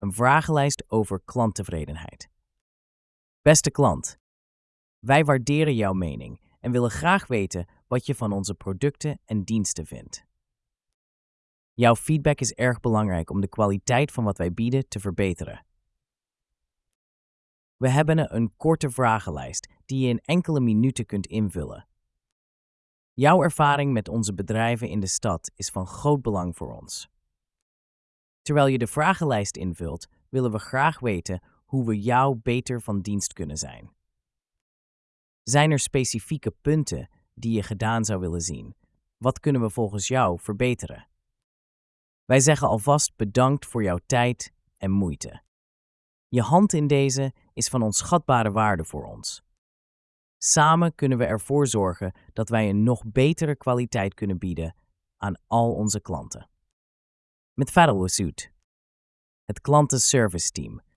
een vragenlijst over klanttevredenheid. Beste klant, wij waarderen jouw mening en willen graag weten wat je van onze producten en diensten vindt. Jouw feedback is erg belangrijk om de kwaliteit van wat wij bieden te verbeteren. We hebben een korte vragenlijst die je in enkele minuten kunt invullen. Jouw ervaring met onze bedrijven in de stad is van groot belang voor ons. Terwijl je de vragenlijst invult, willen we graag weten hoe we jou beter van dienst kunnen zijn. Zijn er specifieke punten die je gedaan zou willen zien? Wat kunnen we volgens jou verbeteren? Wij zeggen alvast bedankt voor jouw tijd en moeite. Je hand in deze is van onschatbare waarde voor ons. Samen kunnen we ervoor zorgen dat wij een nog betere kwaliteit kunnen bieden aan al onze klanten. Met Fadl Wassoud, het klantenservice team,